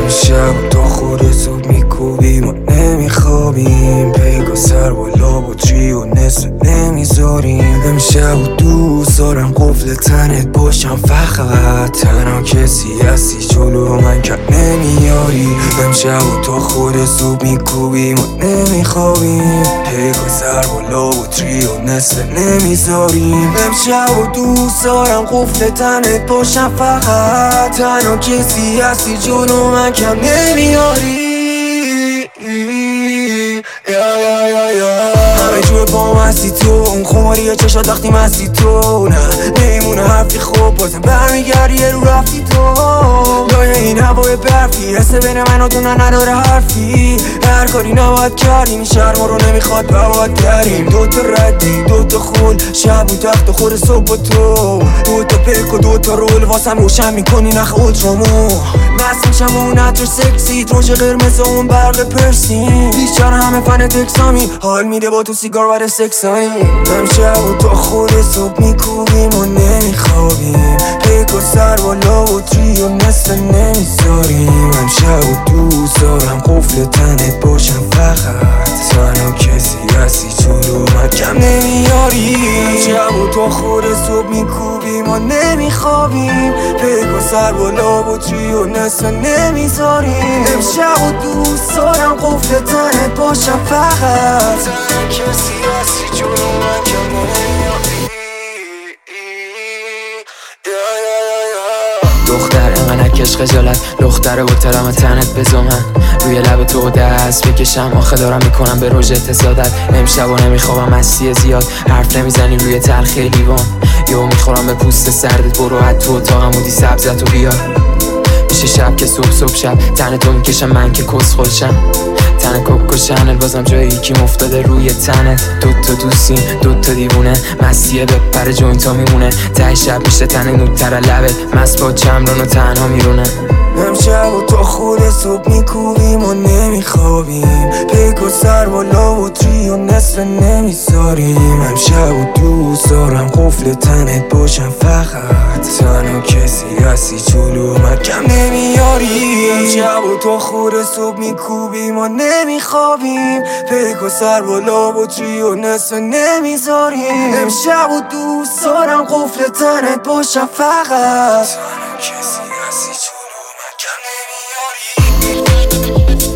امشب تا خود صبح میکوبی ما نمیخوابیم، پیگا سر بالا بطری و نصف نمیذاریم. امشب و دوست دارم قفل تنت باشم، فقط تنها کسی هستی جلو من کم نمیاری. امشب و تا خود صبح میکوبی ما نمیخوابیم، پیگا سر بالا بطری و نصف نمیذاریم. امشب و دوست دارم قفل تنت باشم، فقط تنها کسی هستی جلو من کم نمیاری. همه جور با مستی تو، اون خماری چشات وقتی مستی تو، نه نیمونه حرفی خوب بازم برمیگردی یه رو رفتی تو. لای این هوای برفی حسه بین من و تو نداره حرفی، هر کاری نباید کردیم، شرما رو نمیخواد باید کردیم. دوتا ردی دوتا خول، شب و تخت خود صبح و تو، دوتا پیک و دوتا رول واسم روشن میکنی نخ اولترامو. مست میشم و اون عطر سکسی، ترش قرمز و اون برق پرسین، بیشتر همه فن تکسامی، حال میده با تو سیگار بر سکسایی. امشب و تا خود صبح میکوبیم و نمیخوابیم، پیک و سر بالا و تری و نصف نمیذاریم. امشب و دوست دارم قفل تنت باشم، فقط تنها کسی هستی جلو من کم نمیاری. امشب و تا خود صبح میکوبیم و نمیخوابیم، پیک و سر بالا و تری و نصف نمیذاریم. امشب و دوست دارم قفل تنت باشم، فقط تنها کسی هستی جلو من کم نمیاری. دختر انقدر نکش خجالت، دختر بطرم تنت بزومن، روی لب تو دست بکشم، آخه دارم میکنم به روژت حسادت. امشب و نمیخوابم مستی زیاد، حرف نمیزنی روی تلخی لیوان، یهو میخورم به پوست سردت، برو حد تو اتاقم بودی سبزتو بیار. میشه شب که صبح شب تن تو میکشم من که کس خودشم، تن کوکو شنل بازم جایی کی مفتاده روی تنت. دوتا دوستیم دوتا دیوونه، مسیه به پر جوینتا میمونه، ته شب میشه تن نوتر لبت، مست با چمران و تنها میرونه. امشب و تا خود صبح میکوبیم و نمیخوابیم، پیک و سر بالا و تری و نصف نمیذاریم. امشب و دوست دارم قفل تنت باشم، فقط تنها کسی هستی جلو من کم نمیاری. امشب و تا خود صبح میکوبیم و نمیخوابیم، پیک و سر بالا و تری و نصف نمیذاریم. امشب و دوست دارم قفل تنت باشم، فقط تنها کسی هستی جلو من کم نمیاری.